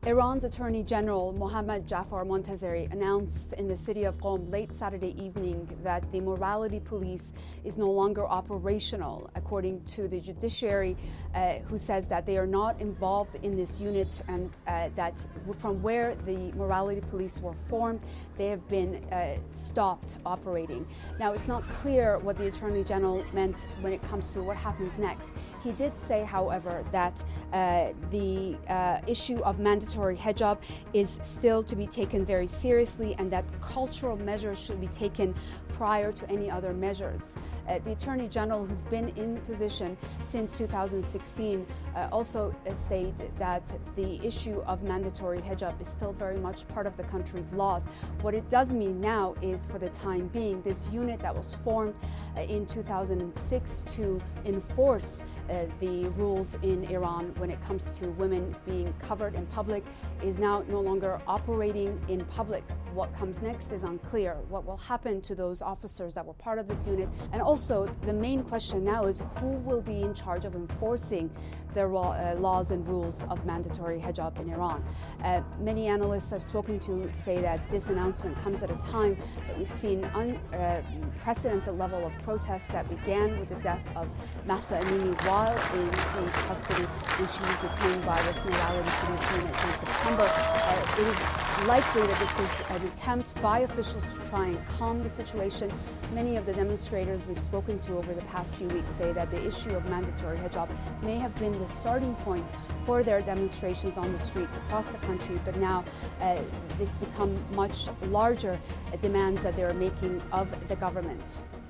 Iran's Attorney General Mohammad Jafar Montazeri announced in the city of Qom late Saturday evening that the morality police is no longer operational, according to the judiciary, who says that they are not involved in this unit and that from where the morality police were formed, they have been stopped operating. Now, it's not clear what the Attorney General meant when it comes to what happens next. He did say, however, that the issue of mandatory hijab is still to be taken very seriously and that cultural measures should be taken prior to any other measures. The Attorney General, who's been in position since 2016, also stated that the issue of mandatory hijab is still very much part of the country's laws. What it does mean now is, for the time being, this unit that was formed in 2006 to enforce the rules in Iran when it comes to women being covered in public is now no longer operating in public. What comes next is unclear. What will happen to those officers that were part of this unit? And also, the main question now is who will be in charge of enforcing the laws and rules of mandatory hijab in Iran. Many analysts I've spoken to say that this announcement comes at a time that we've seen unprecedented level of protests that began with the death of Mahsa Amini while in police custody when she was detained by this morality police unit in September. It is likely that this is an attempt by officials to try and calm the situation. Many of the demonstrators we've spoken to over the past few weeks say that the issue of mandatory hijab may have been the starting point for their demonstrations on the streets across the country, but now it's become much larger demands that they're making of the government.